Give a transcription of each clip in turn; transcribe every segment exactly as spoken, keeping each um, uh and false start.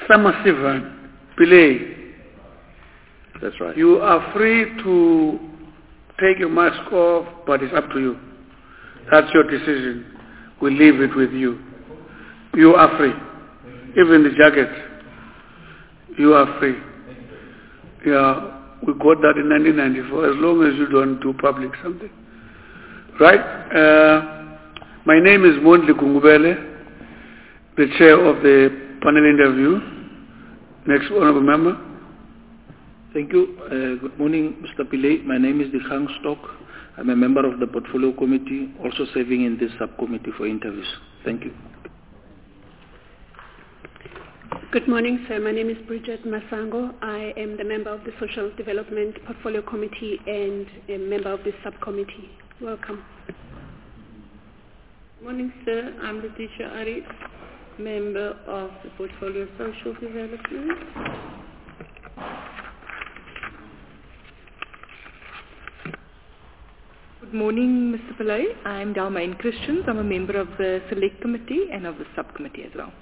Samasivan Pillay. That's right. You are free to take your mask off, but it's up to you. That's your decision. We leave it with you. You are free. Even the jacket, you are free. Yeah, we got that in nineteen ninety-four, as long as you don't do public something. Right? Uh, my name is Mondli Kungubele, the chair of the panel interview. Next honorable member. Thank you. Uh, good morning, Mister Pillay. My name is Dikgang Stock. I'm a member of the Portfolio Committee, also serving in this subcommittee for interviews. Thank you. Good morning, sir. My name is Bridget Masango. I am the member of the Social Development Portfolio Committee and a member of this subcommittee. Welcome. Good morning, sir. I'm Letitia Arif, member of the Portfolio Social Development. Good morning, Mister Pillay. I'm Dalmain Christians. I'm a member of the Select Committee and of the Subcommittee as well.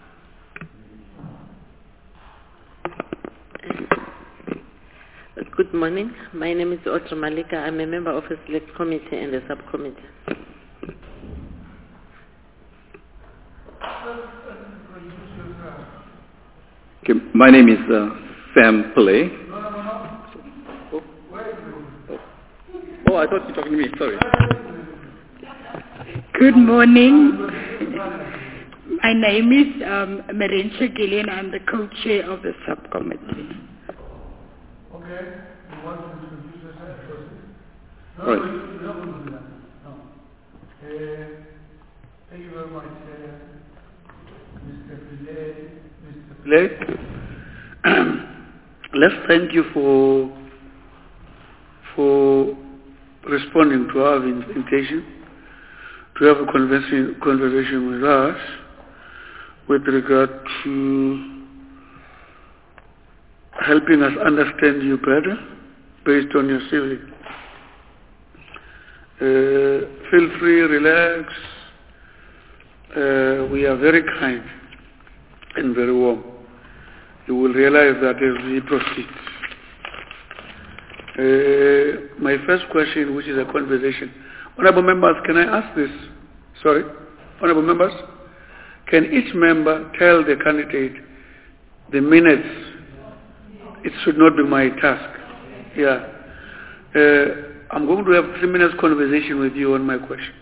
Good morning. My name is Otra Malika. I'm a member of the Select Committee and the Subcommittee. Okay, my name is uh, Sam Pillay. Oh, I thought you were talking to me, sorry. Good morning. My name is um, Marentia Gillian. I'm the co-chair of the subcommittee. Okay. You want to introduce yourself first? No, right. no, you don't want to do that. No. Uh, thank you very much, uh, Mister Pillay. Mister Pillay. Let's thank you for for responding to our invitation to have a conversation, conversation with us with regard to helping us understand you better based on your C V. Uh, feel free, relax. Uh, we are very kind and very warm. You will realize that as we proceed. Uh, my first question, which is a conversation. Honorable members, can I ask this? Sorry. Honorable members, can each member tell the candidate the minutes? It should not be my task. Yeah. Uh, I'm going to have three minutes conversation with you on my question.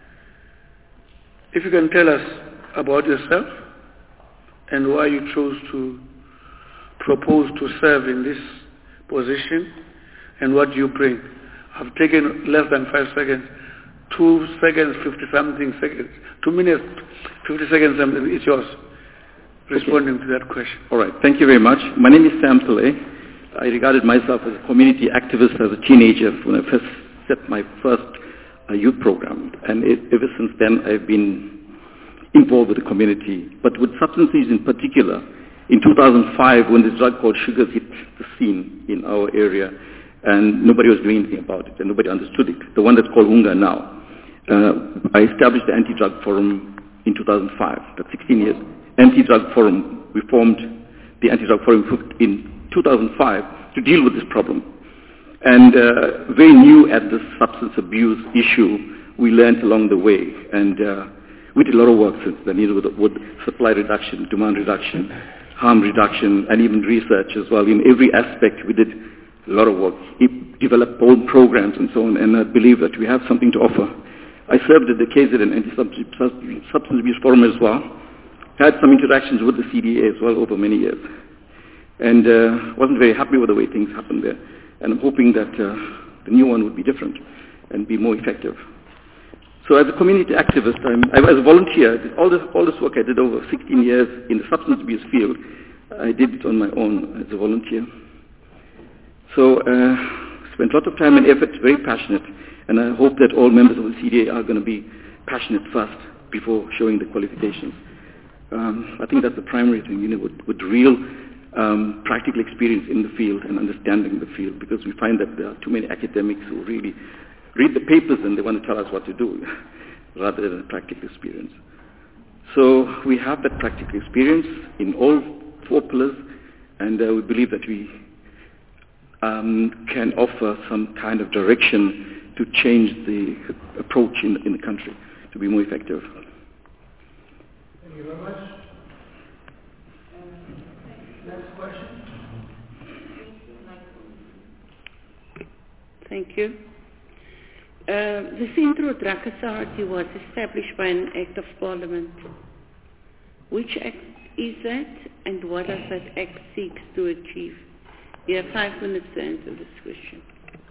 If you can tell us about yourself and why you chose to propose to serve in this position and what you bring. I've taken less than five seconds, two seconds, fifty something seconds, two minutes, fifty seconds, it's yours. Responding okay. to that question. All right, thank you very much. My name is Sam Pillay. I regarded myself as a community activist as a teenager when I first set my first uh, youth program. And it, ever since then, I've been involved with the community. But with substance use in particular, in two thousand five, when this drug called sugars hit the scene in our area, and nobody was doing anything about it, and nobody understood it, the one that's called Unga now, uh, I established the Anti-Drug Forum in two thousand five. That's sixteen years. Anti-Drug Forum, we formed the Anti-Drug Forum in two thousand five to deal with this problem. And uh, very new at this substance abuse issue, we learned along the way. And uh, we did a lot of work since then, with, with supply reduction, demand reduction, harm reduction, and even research as well. In every aspect, we did a lot of work. We developed bold programs and so on, and I believe that we have something to offer. I served at the K Z N Anti-Substance Abuse Forum as well. Had some interactions with the C D A as well over many years. And uh, wasn't very happy with the way things happened there. And I'm hoping that uh, the new one would be different and be more effective. So as a community activist, I'm, I was a volunteer. All this, all this work I did over sixteen years in the substance abuse field, I did it on my own as a volunteer. So uh, spent a lot of time and effort, very passionate. And I hope that all members of the C D A are going to be passionate first before showing the qualifications. Um, I think that's the primary thing, you know, with, with real um, practical experience in the field and understanding the field, because we find that there are too many academics who really read the papers and they want to tell us what to do rather than a practical experience. So we have that practical experience in all four pillars, and uh, we believe that we um, can offer some kind of direction to change the approach in, in the country to be more effective. Thank you very much. Next question. Thank you. Uh, the Central Drug Authority was established by an Act of Parliament. Which Act is that, and what does that Act seek to achieve? You have five minutes to answer this question.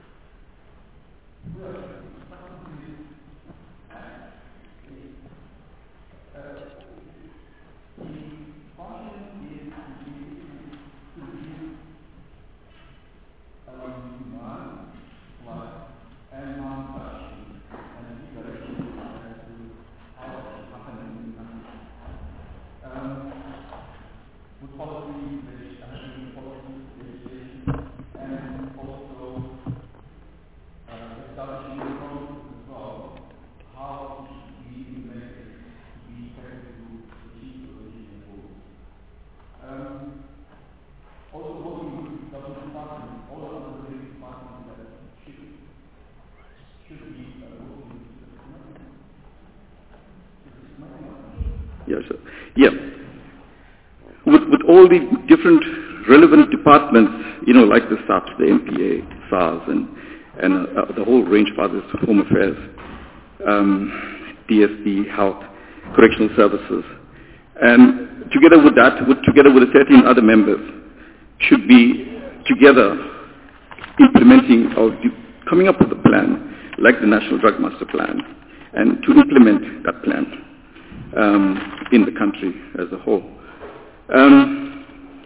Yes, sir. Yeah. With, with all the different relevant departments, you know, like the S A P S, the M P A, SARS, and, and uh, the whole range of others, Home Affairs, um, D S D, Health, Correctional Services, and together with that, with, together with the thirteen other members, should be together implementing or coming up with a plan, like the National Drug Master Plan, and to implement that plan Um, in the country as a whole. Um,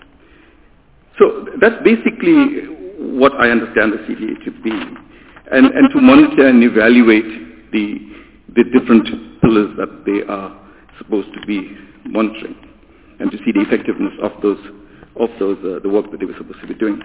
so that's basically what I understand the C D A to be, and, and to monitor and evaluate the, the different pillars that they are supposed to be monitoring, and to see the effectiveness of those, of those uh, the work that they were supposed to be doing.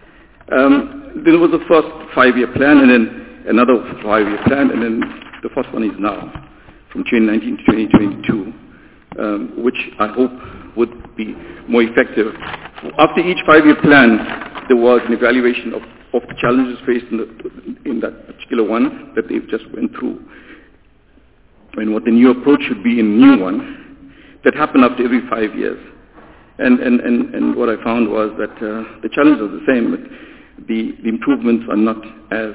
Um, there was the first five-year plan, and then another five-year plan, and then the first one is now, from twenty nineteen to twenty twenty-two, um, which I hope would be more effective. After each five-year plan, there was an evaluation of, of the challenges faced in, the, in that particular one that they've just went through, and what the new approach should be in a new one that happened after every five years. And, and, and, and what I found was that uh, the challenges are the same, but the, the improvements are not as,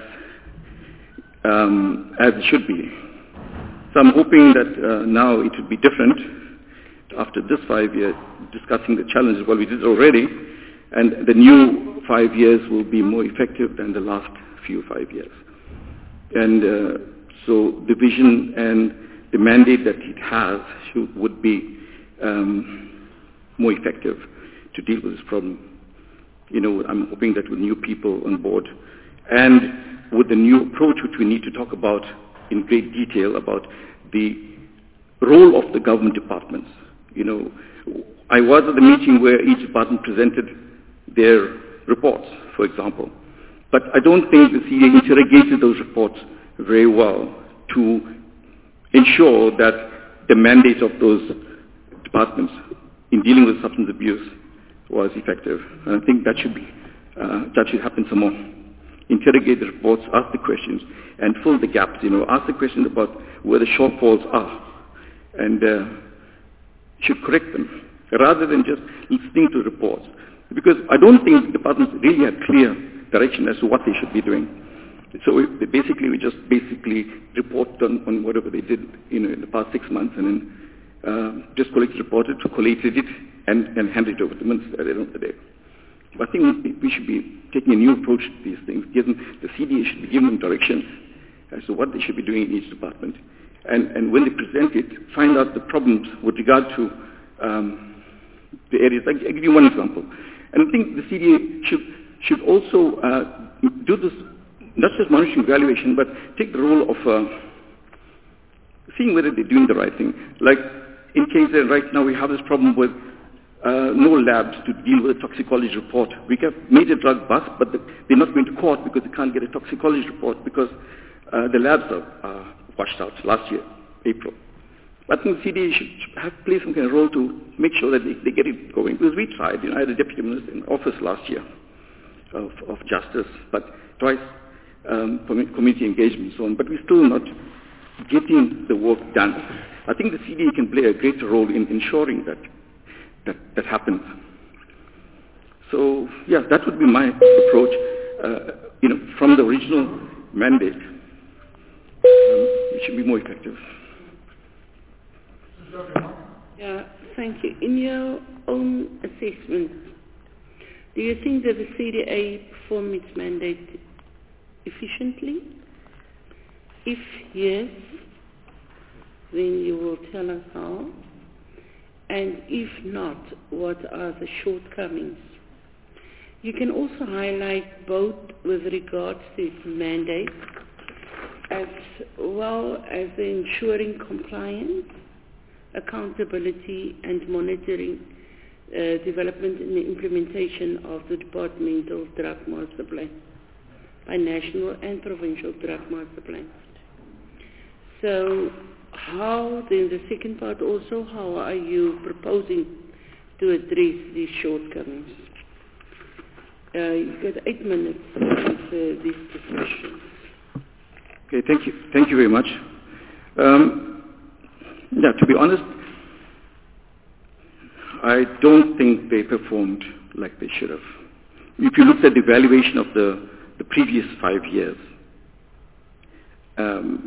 um, as it should be. So I'm hoping that uh, now it will be different after this five years, discussing the challenges. Well, we did already, and the new five years will be more effective than the last few five years. And uh, so the vision and the mandate that it has should, would be um, more effective to deal with this problem. You know, I'm hoping that with new people on board and with the new approach which we need to talk about in great detail about the role of the government departments. You know, I was at the meeting where each department presented their reports, for example. But I don't think the C D A interrogated those reports very well to ensure that the mandate of those departments in dealing with substance abuse was effective. And I think that should be, uh, that should happen some more. Interrogate the reports, ask the questions, and fill the gaps, you know, ask the questions about where the shortfalls are, and uh, should correct them, rather than just listening to reports. Because I don't think the departments really had clear direction as to what they should be doing. So we, basically, we just basically report on, on whatever they did, you know, in the past six months, and then uh, just collected, reported, collated it, and, and handed it over to the minister at the end of the day. But I think we should be taking a new approach to these things. Given the C D A should be given them direction as to what they should be doing in each department. And, and when they present it, find out the problems with regard to um, the areas. I, I give you one example. And I think the C D A should, should also uh, do this, not just monitoring evaluation, but take the role of uh, seeing whether they're doing the right thing. Like in K Z N right now, we have this problem with Uh, no labs to deal with a toxicology report. We have major drug busts, but the, they're not going to court because they can't get a toxicology report because uh, the labs are uh, washed out last year, April. I think the C D A should have play some kind of role to make sure that they, they get it going. Because we tried, you know, I had a deputy minister in office last year of, of justice, but twice um, community engagement and so on, but we're still not getting the work done. I think the C D A can play a greater role in ensuring that that, that happens. So, yeah, that would be my approach, uh, you know, from the original mandate. Um, it should be more effective. Yeah, thank you. In your own assessment, do you think that the C D A performed its mandate efficiently? If yes, then you will tell us how. And if not, what are the shortcomings? You can also highlight both with regards to its mandate as well as ensuring compliance, accountability and monitoring uh, development and the implementation of the departmental drug master plan by national and provincial drug master plans. So how, then the second part also, how are you proposing to address these shortcomings? Uh, you've got eight minutes to answer these discussions. Okay, thank you. Thank you very much. Um, yeah, to be honest, I don't think they performed like they should have. If you look at the evaluation of the, the previous five years, um,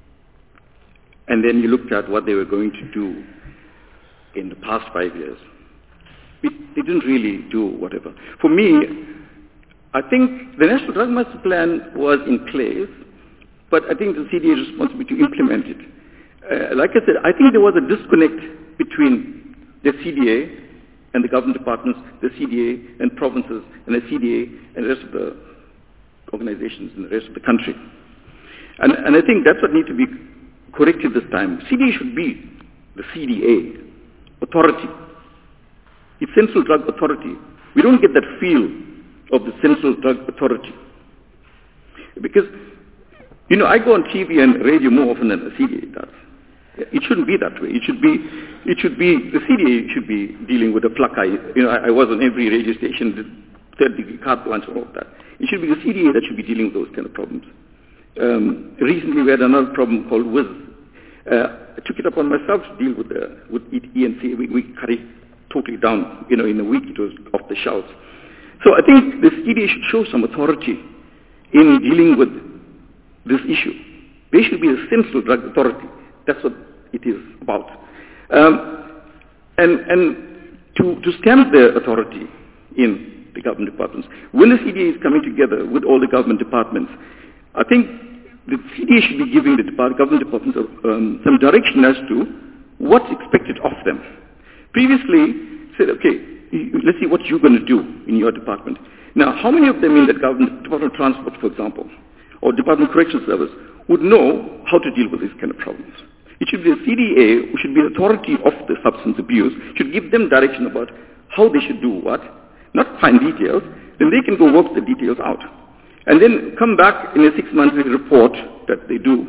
and then you looked at what they were going to do in the past five years, it, they didn't really do whatever. For me, I think the National Drug Master Plan was in place, but I think the C D A's responsibility to implement it. Uh, like I said, I think there was a disconnect between the C D A and the government departments, the C D A and provinces, and the C D A and the rest of the organizations in the rest of the country. And, and I think that's what needs to be corrected this time. C D A should be the C D A authority. It's Central Drug Authority. We don't get that feel of the Central Drug Authority. Because, you know, I go on T V and radio more often than the C D A does. It shouldn't be that way. It should be, it should be, the C D A should be dealing with the flaka. You know, I, I was on every radio station, the third degree carte blanche, all of that. It should be the C D A that should be dealing with those kind of problems. Um, recently we had another problem called W I Z. Uh, I took it upon myself to deal with the, with E N C. We, we cut it totally down. You know, in a week it was off the shelves. So I think the C D A should show some authority in dealing with this issue. They should be the Central Drug Authority. That's what it is about. Um, and and to, to stamp the authority in the government departments, when the C D A is coming together with all the government departments, I think the C D A should be giving the depart- government departments um, some direction as to what's expected of them. Previously, said, okay, let's see what you're going to do in your department. Now, how many of them in the government, Department of Transport, for example, or Department of Corrections Service, would know how to deal with these kind of problems? It should be the C D A, who should be the authority of the substance abuse, should give them direction about how they should do what, not fine details, then they can go work the details out. And then come back in a six-monthly report that they do,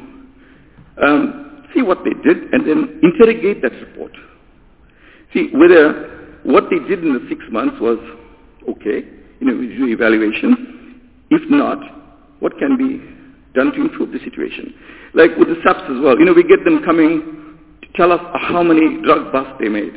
um, see what they did, and then interrogate that report. See whether what they did in the six months was okay, you know, we do evaluation. If not, what can be done to improve the situation? Like with the S A Ps as well, you know, we get them coming to tell us how many drug busts they made.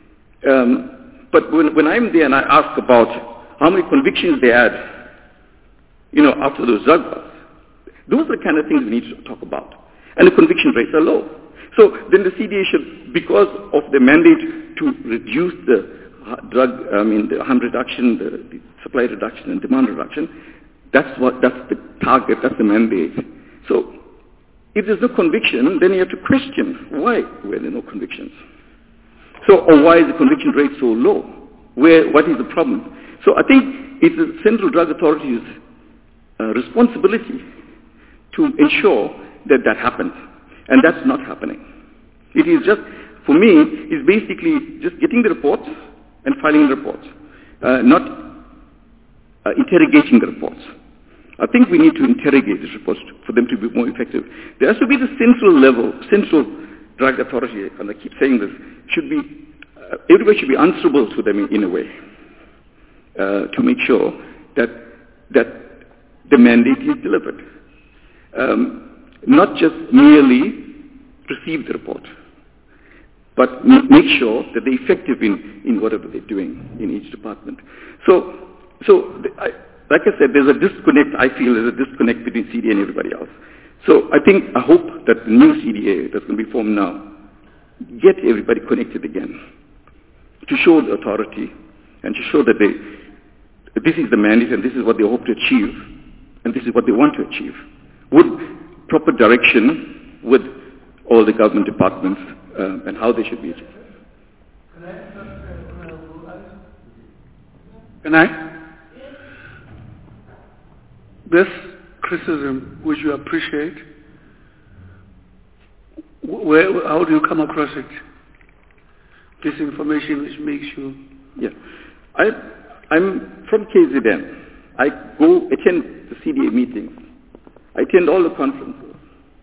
Um, but when, when I'm there and I ask about how many convictions they had, you know, after those drug busts, those are the kind of things we need to talk about. And the conviction rates are low. So then the C D A should, because of the mandate to reduce the drug, I mean, the harm reduction, the, the supply reduction and demand reduction, that's what, that's the target, that's the mandate. So if there's no conviction, then you have to question why were there no convictions. So, or why is the conviction rate so low? Where, what is the problem? So I think it's the Central Drug Authority's uh, responsibility to ensure that that happens. And that's not happening. It is just, for me, it's basically just getting the reports and filing the reports, uh, not uh, interrogating the reports. I think we need to interrogate these reports for them to be more effective. There has to be the central level, central drug authority, and I keep saying this, should be, uh, everybody should be answerable to them in, in a way, uh, to make sure that that the mandate is delivered. Um, not just merely receive the report, but m- make sure that they're effective in, in whatever they're doing in each department. So, so the, I, like I said, there's a disconnect, I feel there's a disconnect between C D A and everybody else. So I think, I hope that the new C D A that's going to be formed now, get everybody connected again, to show the authority and to show that they, this is the mandate and this is what they hope to achieve and this is what they want to achieve, with proper direction with all the government departments uh, and how they should be achieved. Can I? This criticism, which you appreciate, where, how do you come across it? This information which makes you... Yeah. I, I'm from K Z N. I go attend the C D A meetings. I attend all the conferences.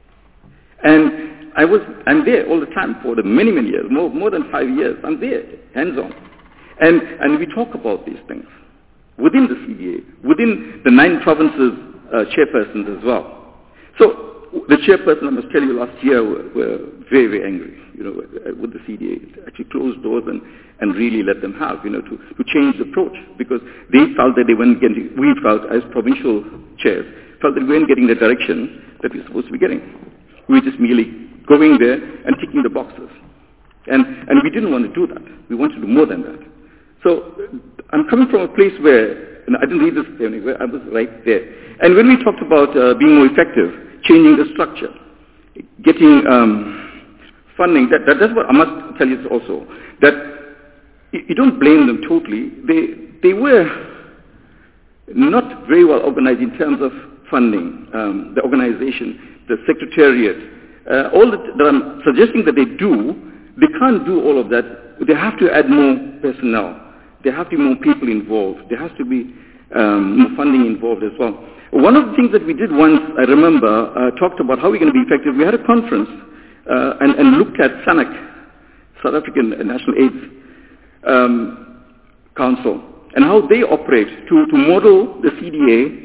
And I was, I'm there all the time for the many, many years, more, more than five years. I'm there, hands-on. And, and we talk about these things within the C D A, within the nine provinces uh, chairpersons as well. So the chairperson, I must tell you, last year were, were very, very angry, you know, with the C D A. Actually closed doors and, and really let them have, you know, to, to change the approach, because they felt that they weren't getting, we felt as provincial chairs, felt that we weren't getting the direction that we were supposed to be getting. We were just merely going there and ticking the boxes. And, and we didn't want to do that. We wanted to do more than that. So I'm coming from a place where, and I didn't read this anywhere, I was right there. And when we talked about uh, being more effective, changing the structure, getting um, funding, that, that, that's what I must tell you also, that you, you don't blame them totally. They, they were not very well organized in terms of funding, um, the organization, the secretariat. Uh, all that, that I'm suggesting that they do, they can't do all of that. They have to add more personnel. There have to be more people involved. There has to be um, more funding involved as well. One of the things that we did once, I remember, uh, talked about how we're going to be effective. We had a conference uh, and, and looked at SANAC, South African National AIDS um, Council, and how they operate to, to model the C D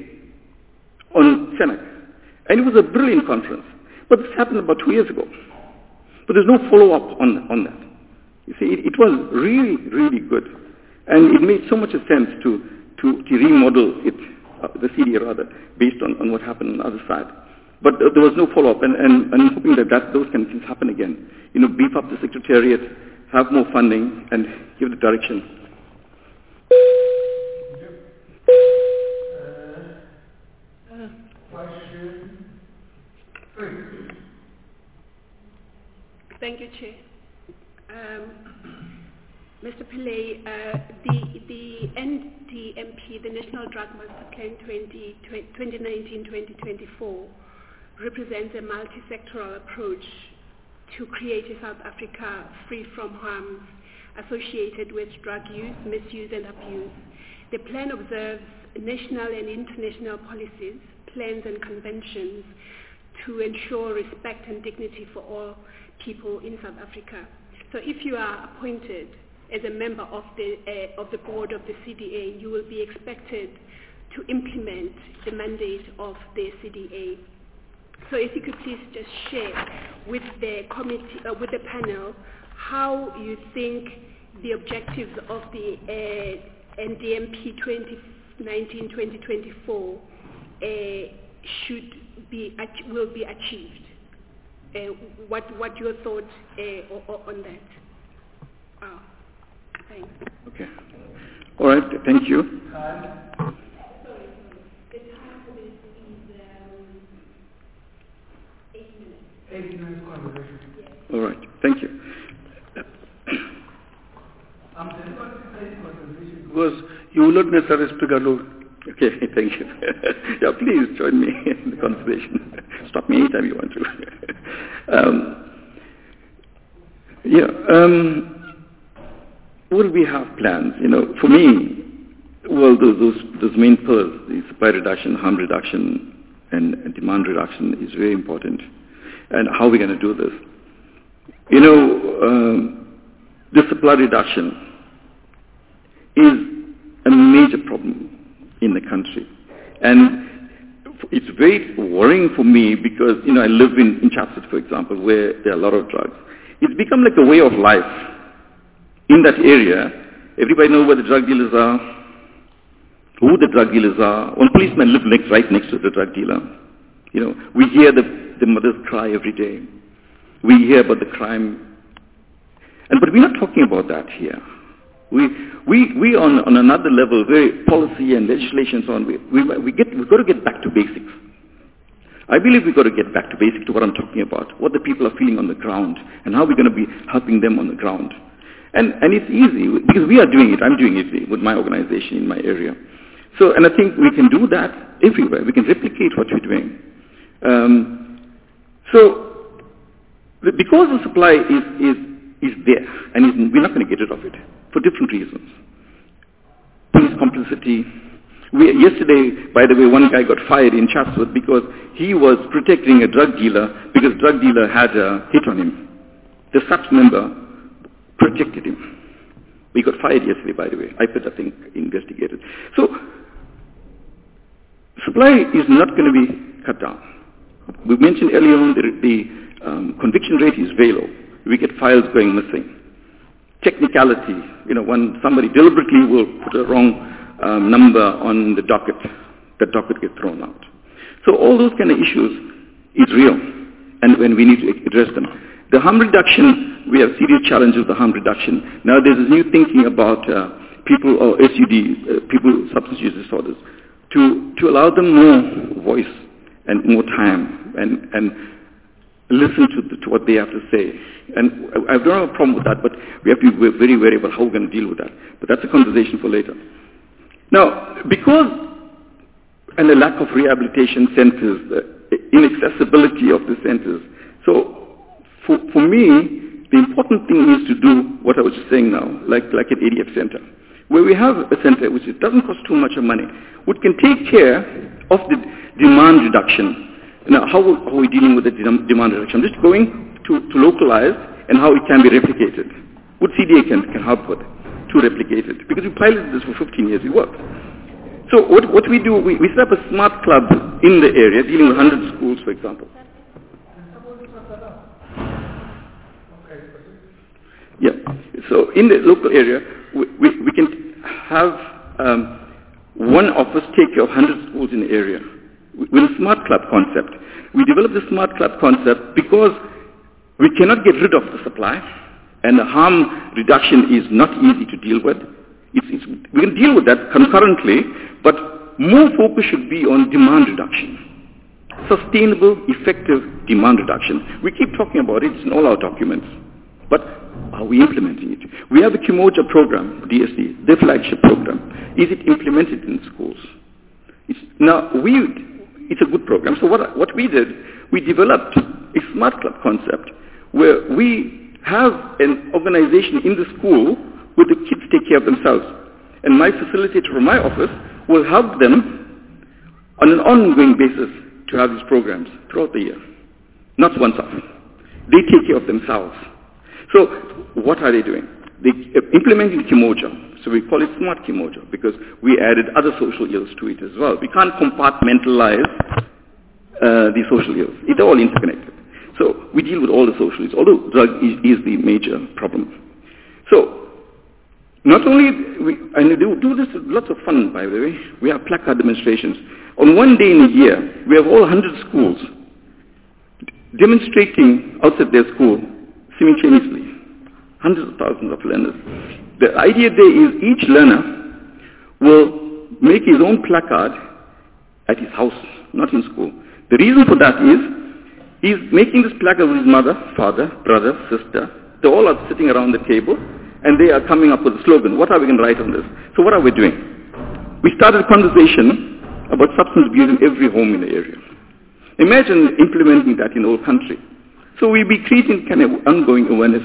A on SANAC. And it was a brilliant conference. But this happened about two years ago. But there's no follow-up on, on that. You see, it, it was really, really good. And it made so much sense to, to, to remodel it, uh, the C D A rather, based on, on what happened on the other side. But uh, there was no follow-up, and, and, and I'm hoping that, that those kind of things happen again. You know, beef up the secretariat, have more funding, and give the direction. Uh, question three. Thank you, Chair. Um, Mister Pillay, uh, the, the N D M P, the National Drug Master Plan twenty nineteen to twenty twenty-four, represents a multi-sectoral approach to create a South Africa free from harms associated with drug use, misuse and abuse. The plan observes national and international policies, plans and conventions to ensure respect and dignity for all people in South Africa. So if you are appointed as a member of the, uh, of the board of the C D A, you will be expected to implement the mandate of the C D A. So if you could please just share with the committee, uh, with the panel, how you think the objectives of the uh, N D M P twenty nineteen to twenty twenty-four uh, should be will be achieved. Uh, what what your thoughts uh, on that? Oh, thanks. Okay. All right. Thank you. Sorry, the time for this is um, eight minutes. Eight minutes conversation. Yes. All right. Thank you. I'm because you will not necessarily speak alone. Okay, thank you. Yeah, please join me in the conversation. Stop me anytime you want to. um, yeah, um, will we have plans? You know, for me, well, those, those, those main pillars, the supply reduction, harm reduction, and, and demand reduction is very important. And how are we going to do this? You know, um, the supply reduction is a major problem in the country. And it's very worrying for me because, you know, I live in, in Chatsworth, for example, where there are a lot of drugs. It's become like a way of life. In that area, everybody knows where the drug dealers are, who the drug dealers are. One policeman lives next, right next to the drug dealer. You know, we hear the, the mothers cry every day. We hear about the crime. And but we're not talking about that here. We we we on on another level, very policy and legislation so on. We we we get we've got to get back to basics. I believe we've got to get back to basics to what I'm talking about, what the people are feeling on the ground, and how we're going to be helping them on the ground. And and it's easy because we are doing it. I'm doing it with my organization in my area. So and I think we can do that everywhere. We can replicate what we're doing. Um, so because the supply is is is there, and is, we're not going to get rid of it for different reasons. Police complicity. We, yesterday, by the way, one guy got fired in Chatsworth because he was protecting a drug dealer because drug dealer had a hit on him. The S A P member protected him. We got fired yesterday, by the way. I P I D, I think, investigated. So, supply is not going to be cut down. We mentioned earlier on the, the um, conviction rate is very low. We get files going missing. Technicality, you know, when somebody deliberately will put a wrong um, number on the docket, the docket gets thrown out. So all those kind of issues is real, and when we need to address them. The harm reduction, we have serious challenges with the harm reduction. Now there's this new thinking about uh, people or S U D, uh, people with substance use disorders, to, to allow them more voice and more time and, and listen to, the, to what they have to say. And I don't have a problem with that, but we have to be very wary about how we're going to deal with that. But that's a conversation for later. Now, because and the lack of rehabilitation centers, the inaccessibility of the centers, so for, for me, the important thing is to do what I was just saying now, like, like an A D F center, where we have a center which doesn't cost too much of money, which can take care of the demand reduction. Now, how, how are we dealing with the demand reduction? I'm just going to, to localize and how it can be replicated. What C D A can, can help with to replicate it. Because we piloted this for fifteen years, it worked. So what, what we do, we, we set up a smart club in the area, dealing with one hundred schools, for example. Yeah. So in the local area, we, we, we can have um, one office take care of one hundred schools in the area with a smart club concept. We developed the smart club concept because we cannot get rid of the supply, and the harm reduction is not easy to deal with. It's, it's, we can deal with that concurrently, but more focus should be on demand reduction. Sustainable, effective demand reduction. We keep talking about it, it's in all our documents. But are we implementing it? We have a Kimoja program, D S D, the flagship program. Is it implemented in schools? It's, now, we, it's a good program. So what, what we did, we developed a smart club concept where we have an organization in the school where the kids take care of themselves. And my facilitator from my office will help them on an ongoing basis to have these programs throughout the year. Not once off. They take care of themselves. So what are they doing? They are implementing Kimoja. So we call it Smart Kimoja because we added other social ills to it as well. We can't compartmentalize uh, the social ills. It's all interconnected. So we deal with all the social ills, although drug is, is the major problem. So not only, we, and we do, do this with lots of fun, by the way, we have placard demonstrations. On one day in a year, we have all one hundred schools demonstrating outside their school simultaneously. Hundreds of thousands of learners. The idea there is each learner will make his own placard at his house, not in school. The reason for that is, he's making this placard with his mother, father, brother, sister. They all are sitting around the table, and they are coming up with a slogan. What are we going to write on this? So what are we doing? We started a conversation about substance abuse in every home in the area. Imagine implementing that in the whole country. So we'll be creating kind of ongoing awareness.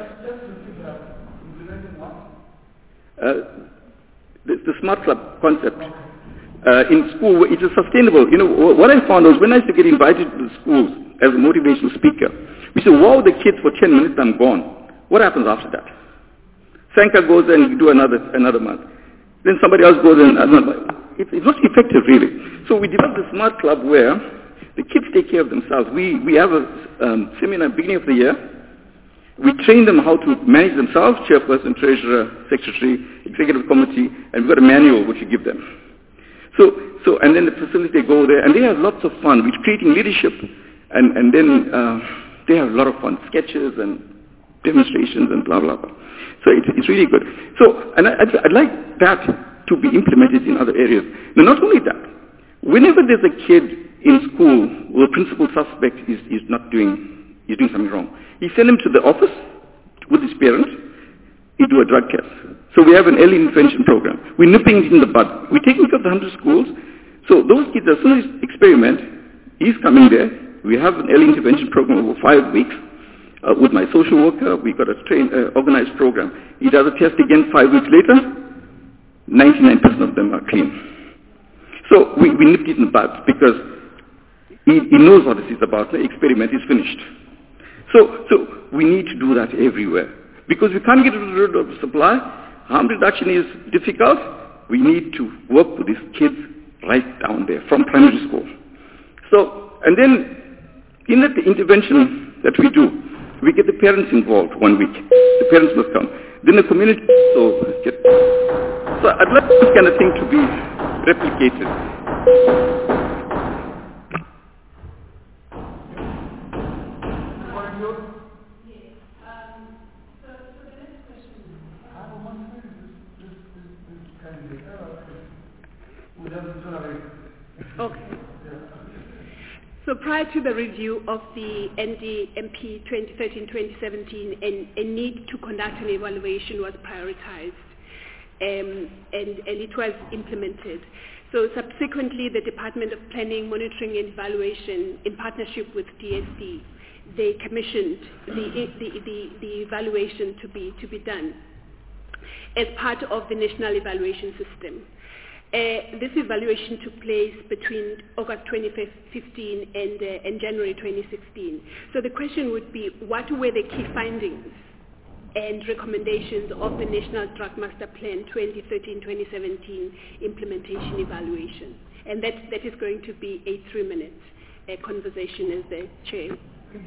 Uh, the, the Smart Club concept uh, in school, it is sustainable. You know, what I found was when I used to get invited to the schools as a motivational speaker, We say, wow, the kids for ten minutes, I'm gone. What happens after that? Sanka goes and you do another another month. Then somebody else goes and another. It, it's not effective, really. So we developed a smart club where the kids take care of themselves. We, we have a um, seminar at the beginning of the year. We train them how to manage themselves, chairperson, treasurer, secretary, executive committee, and we've got a manual which we give them. So, so and then the facility, they go there, and they have lots of fun. We're creating leadership, and, and then uh, they have a lot of fun, sketches and demonstrations and blah, blah, blah. So it's, it's really good. So, and I, I'd, I'd like that to be implemented in other areas. Now, not only that, whenever there's a kid in school where the principal suspect is, is not doing, is doing something wrong, he send him to the office with his parent, he do a drug test. So we have an early intervention program. We're nipping it in the bud. We're taking care of the one hundred schools. So those kids, as soon as they experiment, he's coming there. We have an early intervention program over five weeks. Uh, with my social worker, we've got a train, uh, organized program. He does a test again five weeks later. ninety-nine percent of them are clean. So we, we nipped it in the bud because he, he knows what this is about. The experiment is finished. So, so we need to do that everywhere. Because we can't get rid of the supply. Harm reduction is difficult. We need to work with these kids right down there from primary school. So, and then in the intervention that we do, we get the parents involved one week. The parents must come. Then the community also get. So I'd like this kind of thing to be replicated. Okay. So prior to the review of the N D M P twenty thirteen to twenty seventeen, a, a need to conduct an evaluation was prioritized, um, and, and it was implemented. So subsequently, the Department of Planning, Monitoring and Evaluation, in partnership with D S D, they commissioned the, the, the, the evaluation to be, to be done as part of the National Evaluation System. Uh, this evaluation took place between August twenty fifteen and, uh, and January twenty sixteen. So the question would be, what were the key findings and recommendations of the National Drug Master Plan twenty thirteen to twenty seventeen implementation evaluation? And that, that is going to be a three-minute uh, conversation as the chair.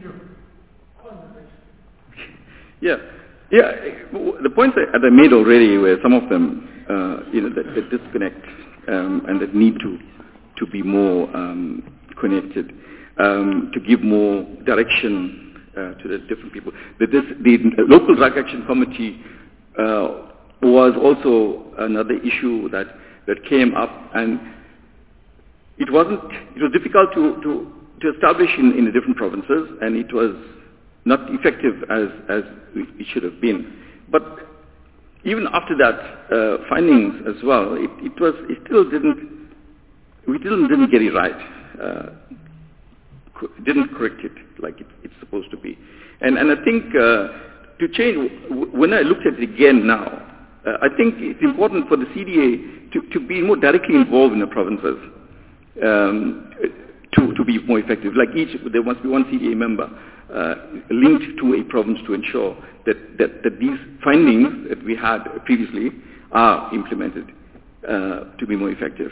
Yeah, yeah. The points that I made already were some of them. Uh, you know, that, that disconnect um, and that need to to be more um, connected, um, to give more direction uh, to the different people. The, this, the local drug action committee uh, was also another issue that, that came up, and it wasn't. It was difficult to to, to establish in, in the different provinces, and it was not effective as as it should have been. But even after that uh, findings as well, it, it was it still didn't we still didn't get it right, uh, co- didn't correct it like it, it's supposed to be, and and I think uh, to change. W- when I looked at it again now, uh, I think it's important for the C D A to, to be more directly involved in the provinces um, to to be more effective. Like each, there must be one C D A member uh, linked to a province to ensure that, that, that these findings that we had previously are implemented uh, to be more effective.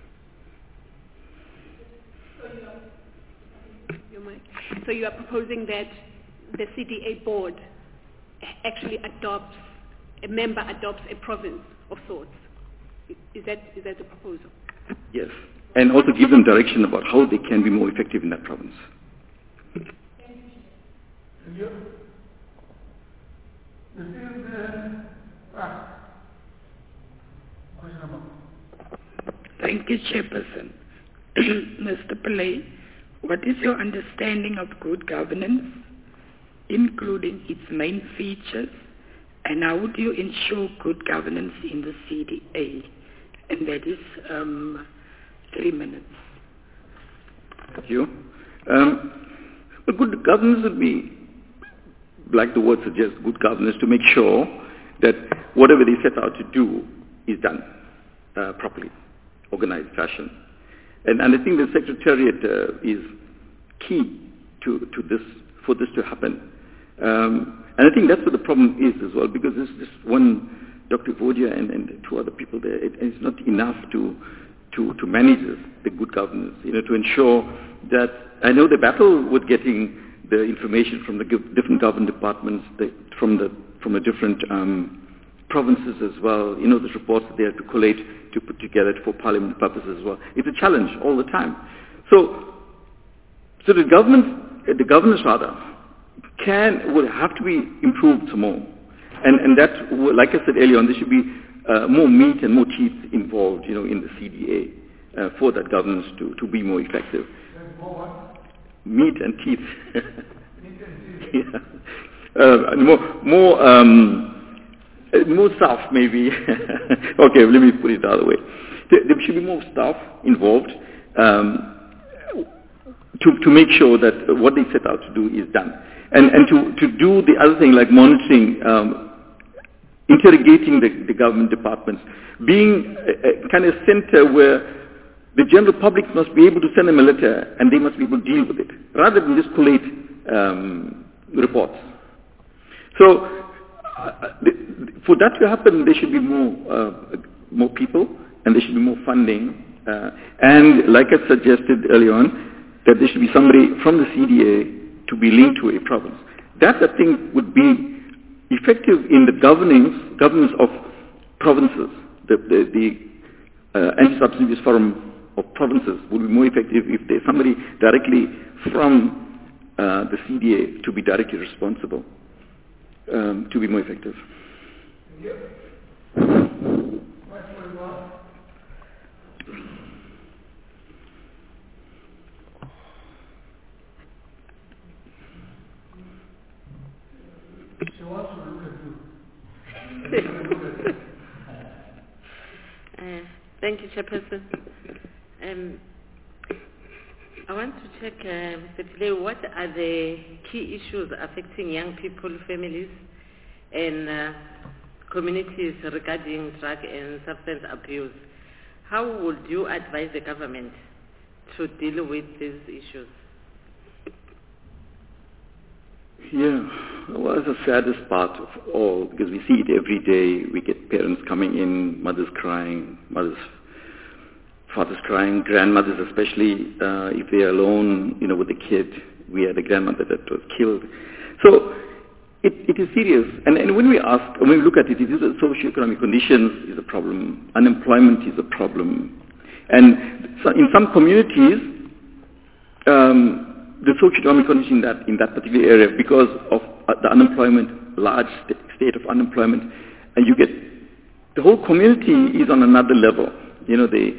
So you are proposing that the C D A board actually adopts, a member adopts a province of sorts. Is that, is that the proposal? Yes, and also give them direction about how they can be more effective in that province. Thank you, Chairperson. Mister Pillay, what is your understanding of good governance, including its main features, and how do you ensure good governance in the C D A? And that is um, three minutes. Thank you. Um, well, good governance would be, like the word suggests, good governance to make sure that whatever they set out to do is done uh, properly, organized fashion. And, and I think the Secretariat uh, is key to, to this for this to happen. Um, and I think that's what the problem is as well, because there's just one, Doctor Vodia and, and two other people there, it, it's not enough to, to, to manage this, the good governance, you know, to ensure that, I know the battle with getting the information from the different government departments, the, from the from the different um, provinces as well, you know, the reports that they have to collate to put together for parliament purposes as well. It's a challenge all the time. So, so the government, the governance rather, can, will have to be improved some more. And, and that, like I said earlier on, there should be uh, more meat and more teeth involved, you know, in the C D A uh, for that governance to, to be more effective. Meat and teeth. yeah. uh, more, more, um, more staff maybe. Okay, let me put it the other way. There, there should be more staff involved um, to, to make sure that what they set out to do is done. And, and to, to do the other thing like monitoring, um, interrogating the, the government departments, being a, a kind of center where the general public must be able to send them a letter and they must be able to deal with it, rather than just collate um, reports. So uh, the, for that to happen, there should be more, uh, more people and there should be more funding. Uh, and like I suggested earlier on, that there should be somebody from the C D A to be linked to a province. That, I think, would be effective in the governance, governance of provinces. The, the, the uh, Anti-Subsidies Forum of provinces would be more effective if there's somebody directly from uh, the C D A to be directly responsible, um, to be more effective. Yep. uh, thank you, Chairperson. Um, I want to check, uh, Mister Pillay, what are the key issues affecting young people, families, and uh, communities regarding drug and substance abuse? How would you advise the government to deal with these issues? Yeah, well, it's the saddest part of all, because we see it every day. We get parents coming in, mothers crying, mothers, fathers crying, grandmothers especially, uh, if they're alone, you know, with the kid. We had a grandmother that was killed. So it, it is serious. And, and when we ask, when we look at it, it is a socio-economic conditions is a problem. Unemployment is a problem. And so in some communities, um, the socio-economic condition in that, in that particular area, because of uh, the unemployment, large st- state of unemployment, and you get, the whole community is on another level. You know, they,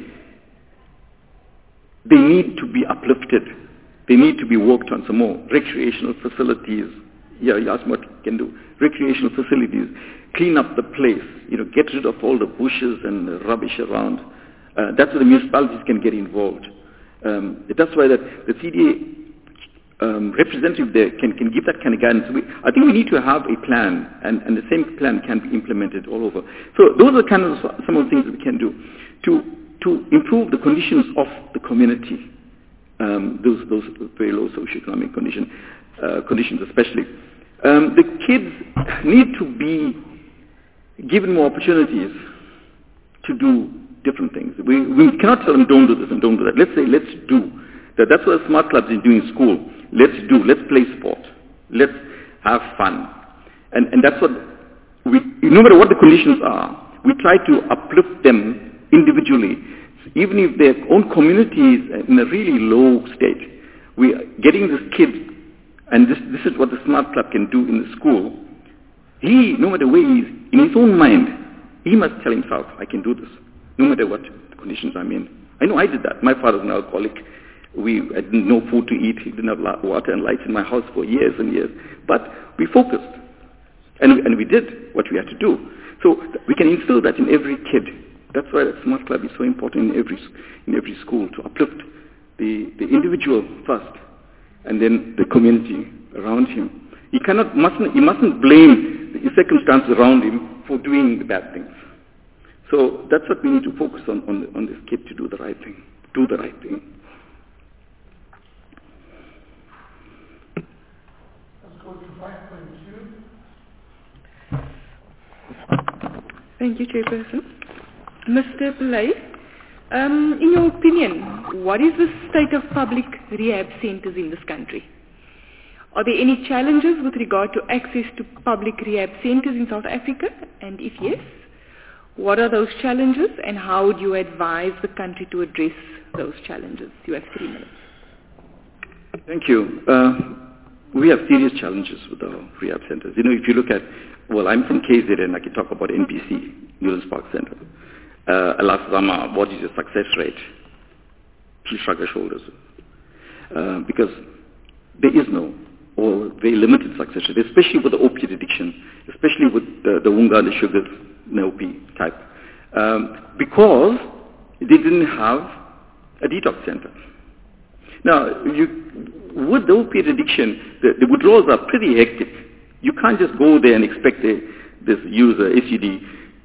they need to be uplifted. They need to be worked on some more. Recreational facilities, yeah, you ask what you can do. Recreational facilities, clean up the place, you know, get rid of all the bushes and the rubbish around. Uh, that's where the municipalities can get involved. Um, that's why that the C D A Um, representative there can, can give that kind of guidance. We, I think we need to have a plan, and, and the same plan can be implemented all over. So those are kind of some of the things that we can do to to improve the conditions of the community, um, those those very low socioeconomic condition, uh, conditions especially. Um, the kids need to be given more opportunities to do different things. We, we cannot tell them don't do this and don't do that. Let's say let's do. That, that's what Smart Clubs is doing in school. Let's do, let's play sport. Let's have fun. And, and that's what, we, no matter what the conditions are, we try to uplift them individually. Even if their own community is in a really low state, we are getting this kid, and this, this is what the Smart Club can do in the school. He, no matter where he is, in his own mind, he must tell himself, I can do this, no matter what the conditions I'm in. I know I did that. My father's an alcoholic. We I didn't know food to eat. He didn't have water and lights in my house for years and years. But we focused, and we, and we did what we had to do. So we can instill that in every kid. That's why the Smart Club is so important in every in every school, to uplift the, the individual first, and then the community around him. He cannot mustn't he mustn't blame the circumstances around him for doing the bad things. So that's what we need to focus on on, the, on this kid, to do the right thing. Do the right thing. Thank you, Chairperson. Mister Pillay, um, in your opinion, what is the state of public rehab centres in this country? Are there any challenges with regard to access to public rehab centres in South Africa? And if yes, what are those challenges and how would you advise the country to address those challenges? You have three minutes. Thank you. Uh, we have serious challenges with our rehab centres. You know, if you look at, well, I'm from K Z N, I can talk about N P C, Newlands Park Centre. Uh, last summer, what is your success rate? Please shrug your shoulders. Uh, because there is no, or very limited success rate, especially with the opiate addiction, especially with the, the Wunga, the sugars, N O P type. Um, because they didn't have a detox center. Now, you, with the opiate addiction, the, the withdrawals are pretty hectic. You can't just go there and expect a, this user, S U D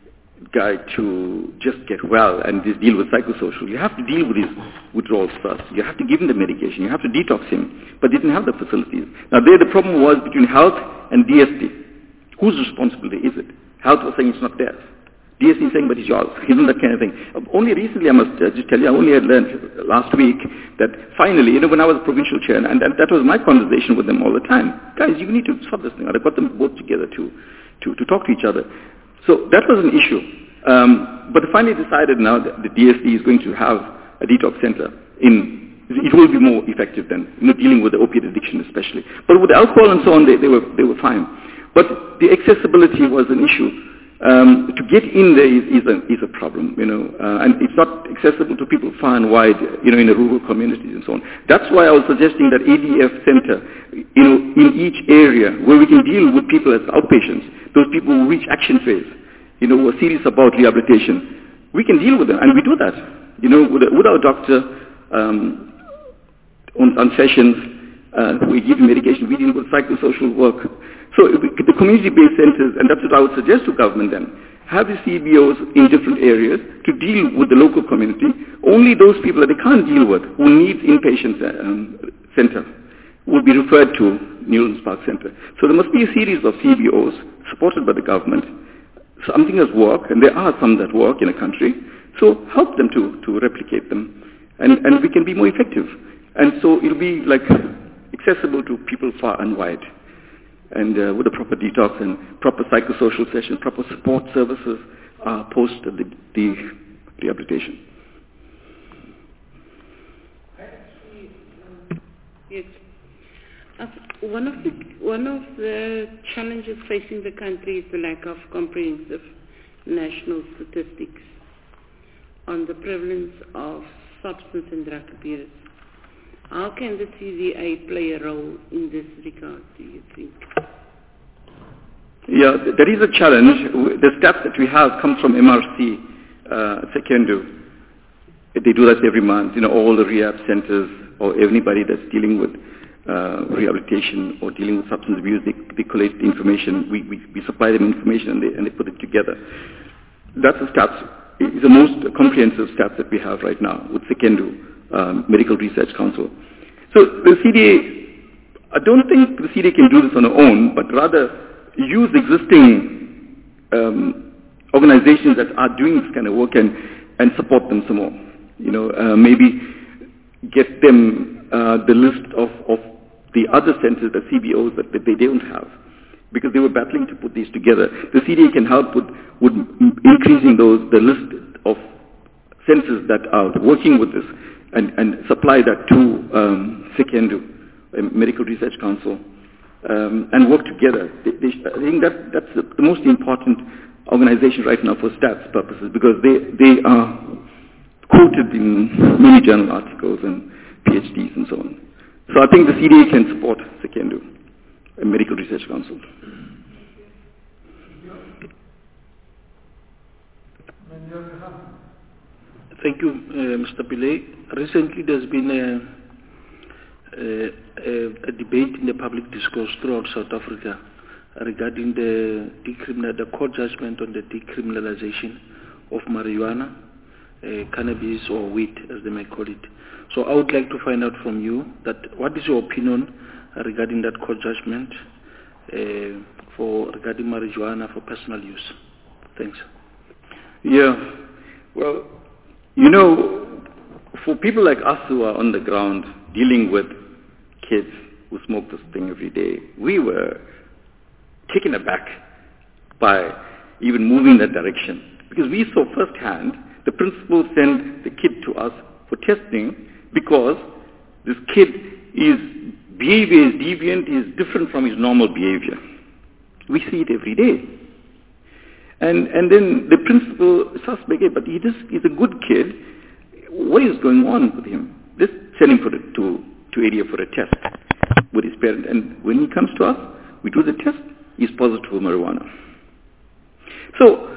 guy to just get well and just deal with psychosocial. You have to deal with his withdrawals first. You have to give him the medication. You have to detox him. But they didn't have the facilities. Now there the problem was between health and D S T. Whose responsibility is it? Health was saying it's not theirs. D S T is saying, but it's yours. Isn't that kind of thing? Only recently, I must uh, just tell you, I only had learned last week that finally, you know, when I was provincial chair, and, and that was my conversation with them all the time. Guys, you need to stop this thing. I got them both together to, to, to talk to each other. So that was an issue. Um, but finally decided now that the D S T is going to have a detox center in, it will be more effective than, you know, dealing with the opiate addiction especially. But with alcohol and so on, they, they were, they were fine. But the accessibility was an issue. Um, to get in there is, is, a, is a problem, you know, uh, and it's not accessible to people far and wide, you know, in the rural communities and so on. That's why I was suggesting that A D F center, you know, in each area where we can deal with people as outpatients, those people who reach action phase, you know, who are serious about rehabilitation, we can deal with them, and we do that, you know, with, with our doctor um, on, on sessions. Uh, we give medication, we deal with psychosocial work. So the community-based centers, and that's what I would suggest to government then, have the C B Os in different areas to deal with the local community. Only those people that they can't deal with, who need inpatient um, center, will be referred to Newlands Park Center. So there must be a series of C B Os supported by the government. Something has worked, and there are some that work in a country, so help them to, to replicate them, and, and we can be more effective. And so it'll be like accessible to people far and wide. And uh, with a proper detox and proper psychosocial session, proper support services uh, post the, the rehabilitation. Yes. Uh, one of the one of the challenges facing the country is the lack of comprehensive national statistics on the prevalence of substance and drug abuse. How can the C V A play a role in this regard, do you think? Yeah, there is a challenge. The stats that we have come from M R C, uh, Secendo. They do that every month. You know, all the rehab centers or anybody that's dealing with uh, rehabilitation or dealing with substance abuse, they, they collect information. We, we, we supply them information and they, and they put it together. That's the stats. It's the most comprehensive stats that we have right now with Secendo. Um, Medical Research Council. So the C D A, I don't think the C D A can do this on its own, but rather use existing um, organizations that are doing this kind of work and, and support them some more. You know, uh, maybe get them uh, the list of, of the other centers, the C B Os that, that they don't have, because they were battling to put these together. The C D A can help with, with increasing those, the list of centers that are working with this, and, and supply that to um, Secendo, Medical Research Council, um, and work together. They, they, I think that, that's the, the most important organization right now for stats purposes, because they, they are quoted in many journal articles and PhDs and so on. So I think the C D A can support Secendo, Medical Research Council. Thank you, uh, Mister Pillay. Recently, there's been a, a, a, a debate in the public discourse throughout South Africa regarding the, decriminal, the court judgment on the decriminalization of marijuana, uh, cannabis, or weed, as they may call it. So I would like to find out from you that what is your opinion regarding that court judgment, uh, for regarding marijuana for personal use? Thanks. Yeah, well, you know, for people like us who are on the ground dealing with kids who smoke this thing every day, we were taken aback by even moving in that direction. Because we saw firsthand the principal send the kid to us for testing because this kid is behavior is deviant, is different from his normal behavior. We see it every day. And and then the principal suspect, but he just, he's a good kid. What is going on with him? Just send him for a, to, to area for a test with his parent. And when he comes to us, we do the test, he's positive for marijuana. So,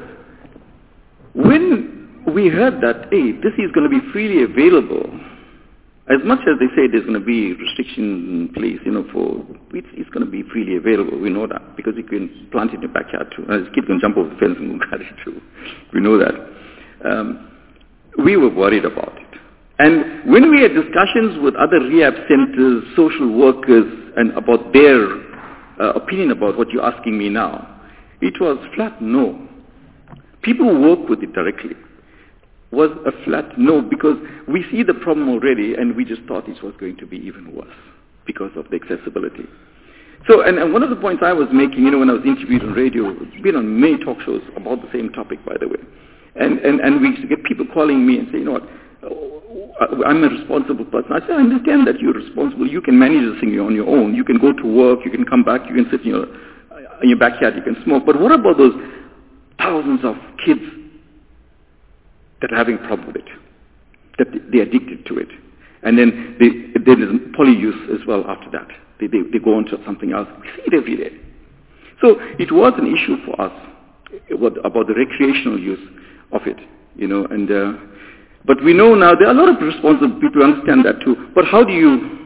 when we heard that, hey, this is going to be freely available, as much as they say there's going to be restrictions in place, you know, for, it's, it's going to be freely available, we know that, because you can plant it in your backyard too, and this kid can jump over the fence and go get it too, we know that. Um, we were worried about it. And when we had discussions with other rehab centers, social workers, and about their uh, opinion about what you're asking me now, it was flat no. People who work with it directly was a flat no, because we see the problem already and we just thought it was going to be even worse because of the accessibility. So, and, and one of the points I was making, you know, when I was interviewed on radio, it's been on many talk shows about the same topic, by the way. And, and, and we used to get people calling me and say, you know what, I'm a responsible person. I said, I understand that you're responsible. You can manage this thing on your own. You can go to work, you can come back, you can sit in your, in your backyard, you can smoke. But what about those thousands of kids that are having a problem with it, that they're addicted to it? And then they, there is polyuse as well after that. They, they, they go on to something else. We see it every day. So it was an issue for us about the recreational use of it, you know, and uh, but we know now there are a lot of responsible people who understand that too. But how do you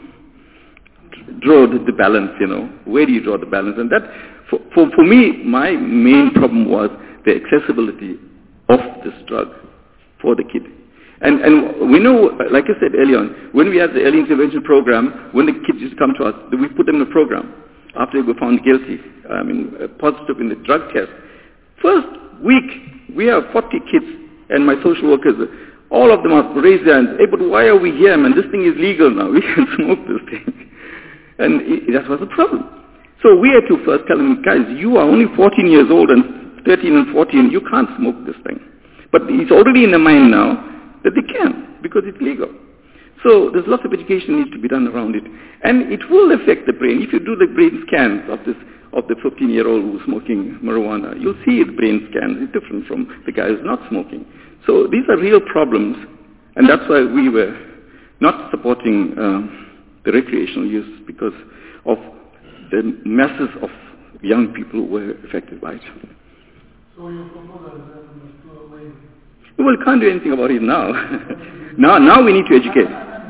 draw the, the balance, you know? Where do you draw the balance? And that, for, for, for me, my main problem was the accessibility of this drug for the kid. And, and we know, like I said earlier on, when we had the early intervention program, when the kids used to come to us, we put them in a program after they were found guilty, I mean, uh, positive in the drug test. First week, we have forty kids, and my social workers, all of them have raised their hands. Hey, but why are we here, man? This thing is legal now. We can smoke this thing. And it, that was the problem. So we had to first tell them, guys, you are only fourteen years old and thirteen and fourteen. You can't smoke this thing. But it's already in their mind now that they can, because it's legal. So there's lots of education needs to be done around it. And it will affect the brain. If you do the brain scans of this of the fifteen-year-old who's smoking marijuana, you'll see the brain scan is different from the guy who's not smoking. So these are real problems, and that's why we were not supporting uh, the recreational use, because of the masses of young people who were affected by it. So your proposal is that we must go away? Well, we can't do anything about it now. now, now we need to educate.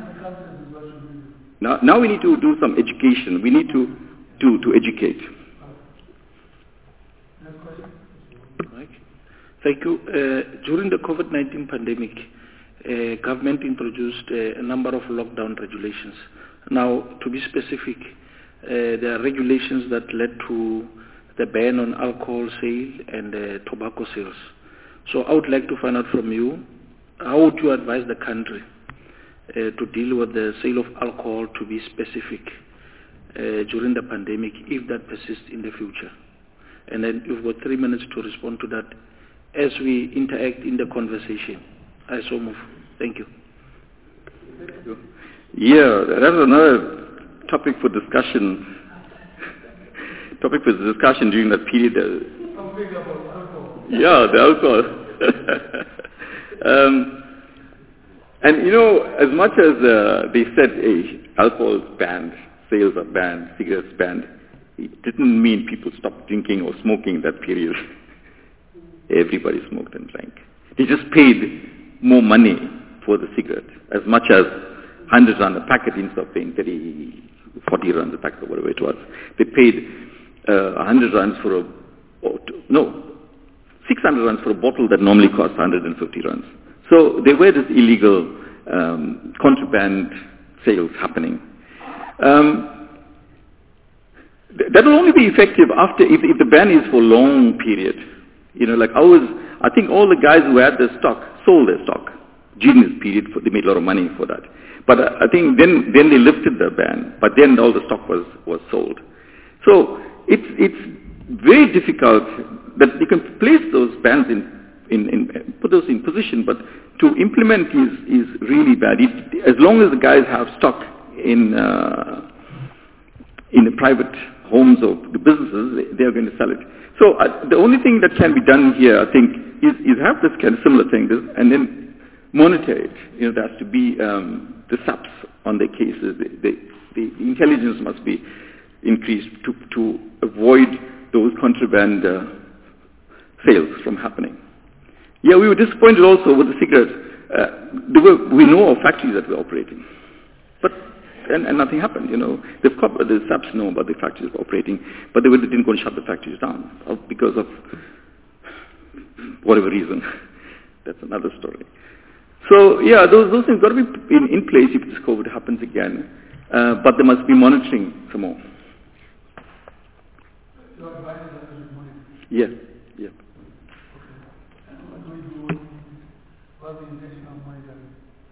Now, now we need to do some education. We need to, to, to educate. Thank you. Uh, during the COVID nineteen pandemic, uh, government introduced uh, a number of lockdown regulations. Now, to be specific, uh, there are regulations that led to the ban on alcohol sale and uh, tobacco sales. So I would like to find out from you, how would you advise the country uh, to deal with the sale of alcohol, to be specific, uh, during the pandemic, if that persists in the future? And then you've got three minutes to respond to that as we interact in the conversation. I so move. Thank you. Yeah, that's another topic for discussion. topic for discussion during that period. Yeah, the alcohol. um, and you know, as much as uh, they said, hey, alcohol is banned, sales are banned, cigarettes banned, it didn't mean people stopped drinking or smoking that period. Everybody smoked and drank. They just paid more money for the cigarette, as much as one hundred rand a packet instead of paying thirty, forty rand a packet or whatever it was. They paid uh, one hundred rands for a, oh, no, six hundred rands for a bottle that normally costs one hundred fifty rands. So there were this illegal um, contraband sales happening. Um, th- that will only be effective after, if, if the ban is for a long period. You know, like ours, I think all the guys who had their stock sold their stock. Genius period, for, they made a lot of money for that. But uh, I think then, then they lifted the ban, but then all the stock was, was sold. So it's, it's very difficult that you can place those bans in, in, in put those in position, but to implement is, is really bad. It, as long as the guys have stock in, uh, in the private homes or the businesses, they, they are going to sell it. So uh, the only thing that can be done here, I think, is, is have this kind of similar thing, this, and then monitor it. You know, there has to be um, the S A Ps on their cases. The, the, the intelligence must be increased to, to avoid those contraband uh, sales from happening. Yeah, we were disappointed also with the cigarettes. Uh, there were, we know of factories that were operating, but and, and nothing happened. You know, the, the S A Ps know about the factories operating, but they, were, they didn't go and shut the factories down uh, because of whatever reason. That's another story. So yeah, those those things got to be in, in place if this COVID happens again, uh, but there must be monitoring some more. Your advice is that you monitor. Yeah, yeah. And what do you do? What's the intention of monitoring?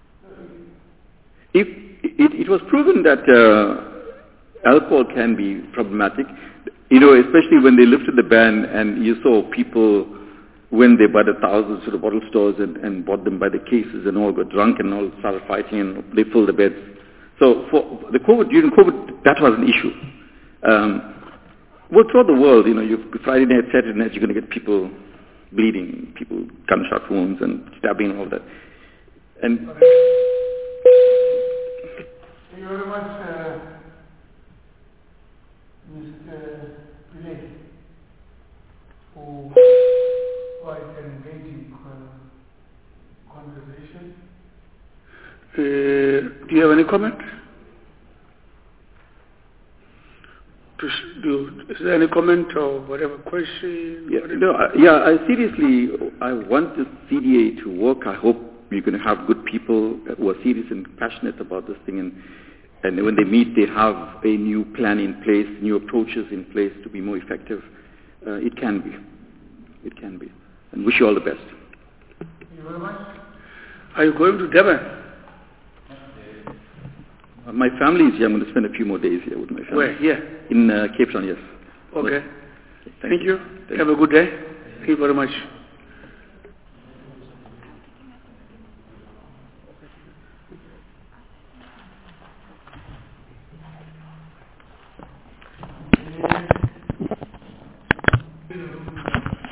If it, it was proven that uh, alcohol can be problematic, you know, especially when they lifted the ban and you saw people when they bought the thousands to the bottle stores and, and bought them by the cases and all got drunk and all started fighting and they filled the beds. So for the COVID, during COVID, that was an issue. Um, well, throughout the world, you know, you Friday night, Saturday night, you're going to get people bleeding, people gunshot wounds and stabbing and all that. And Thank you very much, uh, Mister Pillay, for quite an engaging uh, conversation. Uh, do you have any comment? To sh- do, is there any comment or whatever question? Yeah, whatever? no, I, yeah, I seriously, I want the C D A to work. I hope you're going to have good people who are serious and passionate about this thing, and and when they meet, they have a new plan in place, new approaches in place to be more effective. Uh, it can be. It can be. And wish you all the best. Thank you very much. Are you going to Durban? Uh, my family is here. I'm going to spend a few more days here with my family. Where? Here? In uh, Cape Town, yes. Okay. Yes. Thank, Thank you. Thank Have a good day. Thank you very much.